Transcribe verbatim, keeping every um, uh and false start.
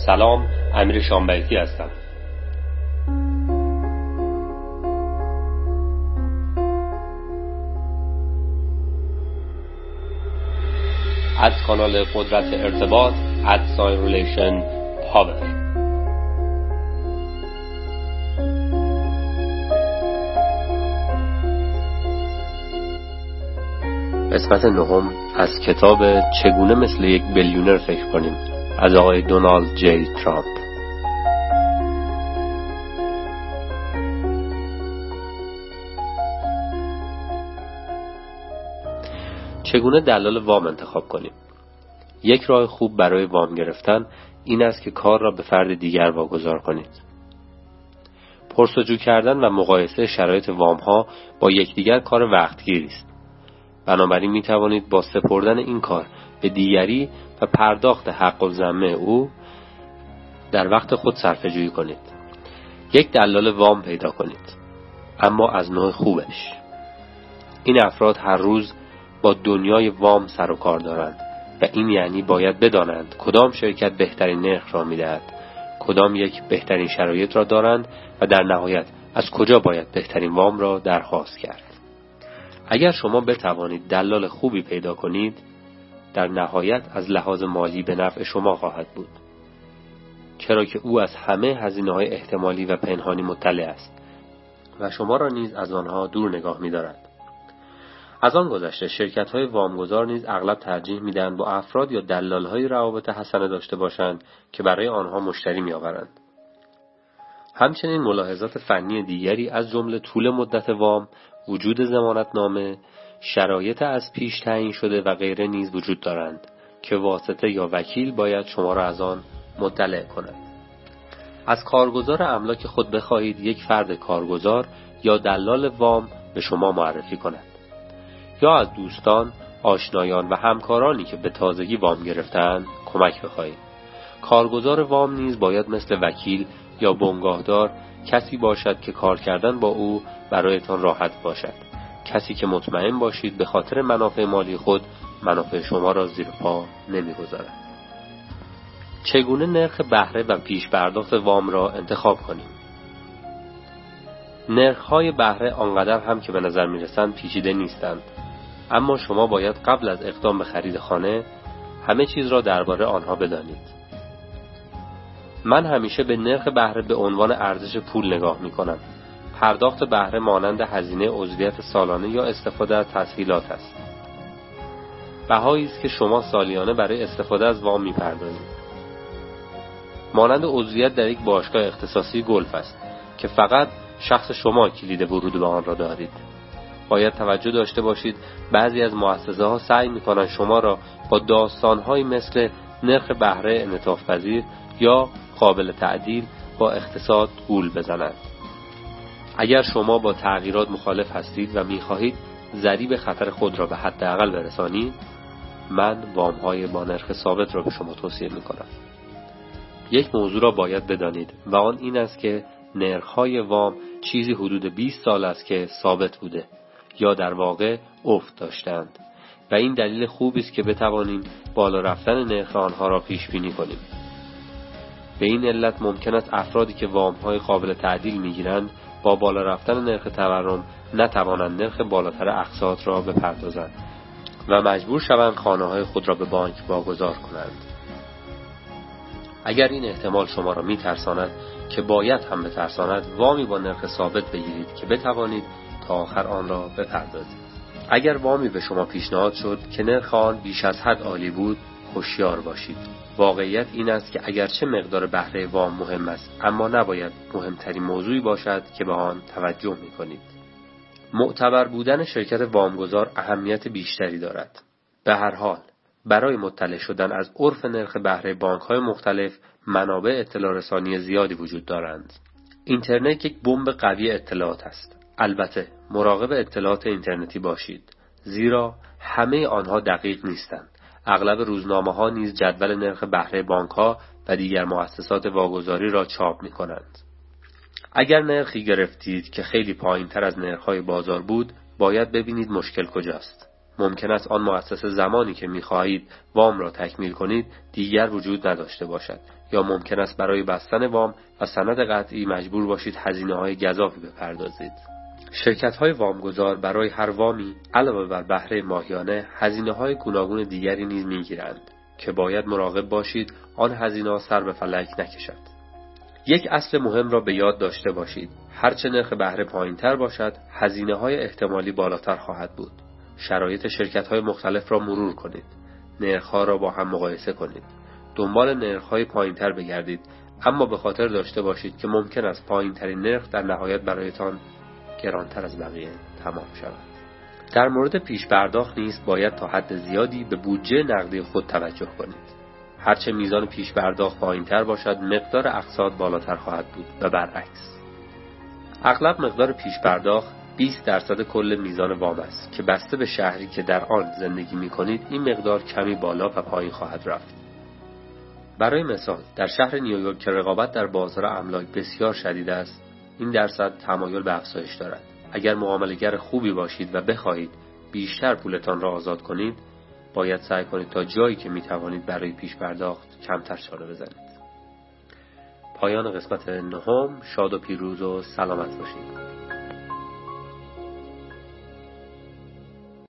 سلام، امیر شامبیتی هستم. از کانال قدرت ارتباط ادساین ریلیشن پاور. قسمت نهم از کتاب چگونه مثل یک بیلیونر فکر کنیم از آقای دونالد جی ترامپ. چگونه دلال وام انتخاب کنیم؟ یک راه خوب برای وام گرفتن این است که کار را به فرد دیگر واگذار کنید. پرسجو کردن و مقایسه شرایط وام ها با یکدیگر کار وقتگیری است. بنابراین می توانید با سپردن این کار به دیگری و پرداخت حق الذمه او در وقت خود صرفه‌جویی کنید. یک دلال وام پیدا کنید، اما از نوع خوبش. این افراد هر روز با دنیای وام سر و کار دارند و این یعنی باید بدانند کدام شرکت بهترین نرخ را می‌دهد، کدام یک بهترین شرایط را دارند و در نهایت از کجا باید بهترین وام را درخواست کرد. اگر شما بتوانید دلال خوبی پیدا کنید، در نهایت از لحاظ مالی به نفع شما خواهد بود، چرا که او از همه هزینه‌های احتمالی و پنهانی مطلع است و شما را نیز از آنها دور نگاه می‌دارد. از آن گذشته شرکت‌های وامگذار نیز اغلب ترجیح می‌دهند با افراد یا دلال‌های روابط حسنه داشته باشند که برای آنها مشتری می‌آورند. همچنین ملاحظات فنی دیگری از جمله طول مدت وام، وجود ضمانتنامه، شرایط از پیش تعیین شده و غیره نیز وجود دارند که واسطه یا وکیل باید شما را از آن مطلع کند. از کارگزار املاک خود بخواهید یک فرد کارگزار یا دلال وام به شما معرفی کند، یا از دوستان، آشنایان و همکارانی که به تازگی وام گرفتند کمک بخواهید. کارگزار وام نیز باید مثل وکیل یا بنگاهدار کسی باشد که کار کردن با او برایتان راحت باشد، کسی که مطمئن باشید به خاطر منافع مالی خود منافع شما را زیر پا نمی‌گذارد. چگونه نرخ بهره و پیش پرداخت وام را انتخاب کنیم؟ نرخ‌های بهره آنقدر هم که به نظر می‌رسند پیچیده نیستند، اما شما باید قبل از اقدام به خرید خانه همه چیز را درباره آنها بدانید. من همیشه به نرخ بهره به عنوان ارزش پول نگاه می‌کنم. پرداخت بهره مانند هزینه عضویت سالانه یا استفاده از تسهیلات است. بهایی است که شما سالیانه برای استفاده از وام می‌پردازید. مانند عضویت در یک باشگاه اختصاصی گلف است که فقط شخص شما کلید ورود به آن را دارید. باید توجه داشته باشید بعضی از مؤسسه‌ها سعی می‌کنند شما را با داستان‌هایی مثل نرخ بهره انعطاف‌پذیر یا قابل تعدیل با اقتصاد گول بزنند. اگر شما با تغییرات مخالف هستید و می‌خواهید ضریب خطر خود را به حداقل برسانید، من وام‌های با نرخ ثابت را به شما توصیه می‌کنم. یک موضوع را باید بدانید و آن این است که نرخ‌های وام چیزی حدود بیست سال است که ثابت بوده یا در واقع افت داشتند و این دلیل خوبی است که بتوانیم بالا رفتن نرخ آنها را پیش بینی کنیم. به این علت ممکن است افرادی که وام‌های قابل تعدیل می‌گیرند با بالا رفتن نرخ تورم نتوانند نرخ بالاتر اقساط را بپردازند و مجبور شوند خانه‌های خود را به بانک واگذار کنند. اگر این احتمال شما را می‌ترساند که باید هم بترساند، وامی با نرخ ثابت بگیرید که بتوانید تا آخر آن را بپردازید. اگر وامی به شما پیشنهاد شد که نرخ آن بیش از حد عالی بود، هوشیار باشید. واقعیت این است که اگرچه مقدار بهره وام مهم است، اما نباید مهمترین موضوعی باشد که به آن توجه می‌کنید. معتبر بودن شرکت وامگذار اهمیت بیشتری دارد. به هر حال، برای مطلع شدن از عرف نرخ بهره بانک‌های مختلف، منابع اطلاع رسانی زیادی وجود دارند. اینترنت یک بمب قوی اطلاعات است. البته مراقب اطلاعات اینترنتی باشید، زیرا همه آنها دقیق نیستند. اغلب روزنامه‌ها نیز جدول نرخ بهره بانک‌ها و دیگر مؤسسات واگذاری را چاپ می‌کنند. اگر نرخی گرفتید که خیلی پایین‌تر از نرخ‌های بازار بود، باید ببینید مشکل کجاست. ممکن است آن مؤسسه زمانی که می‌خواهید وام را تکمیل کنید دیگر وجود نداشته باشد، یا ممکن است برای بستن وام و سند قطعی مجبور باشید هزینه‌های گزافی بپردازید. شرکت‌های وامگذار برای هر وامی علاوه بر بهره ماهیانه هزینه‌های گوناگون دیگری نیز می‌گیرند که باید مراقب باشید آن هزینه‌ها سر به فلک نکشد. یک اصل مهم را به یاد داشته باشید: هرچه نرخ بهره پایین‌تر باشد، هزینه‌های احتمالی بالاتر خواهد بود. شرایط شرکت‌های مختلف را مرور کنید. نرخ‌ها را با هم مقایسه کنید. دنبال نرخ‌های پایین‌تر بگردید، اما به خاطر داشته باشید که ممکن است پایین‌ترین نرخ در نهایت برایتان گرانتر از بقیه تمام شود. در مورد پیش پرداخت نیز باید تا حد زیادی به بودجه نقدی خود توجه کنید. هرچه میزان پیش پرداخت پایین‌تر باشد، مقدار اقساط بالاتر خواهد بود و برعکس. اغلب مقدار پیش پرداخت بیست درصد کل میزان وام است که بسته به شهری که در آن زندگی می‌کنید این مقدار کمی بالا و پایین خواهد رفت. برای مثال در شهر نیویورک که رقابت در بازار املاک بسیار شدید است، این درصد تمایل به افزایش دارد. اگر معامله‌گر خوبی باشید و بخواهید بیشتر پولتان را آزاد کنید، باید سعی کنید تا جایی که می‌توانید برای پیش پرداخت کمتر چانه بزنید. پایان قسمت نهم. شاد و پیروز و سلامت باشید.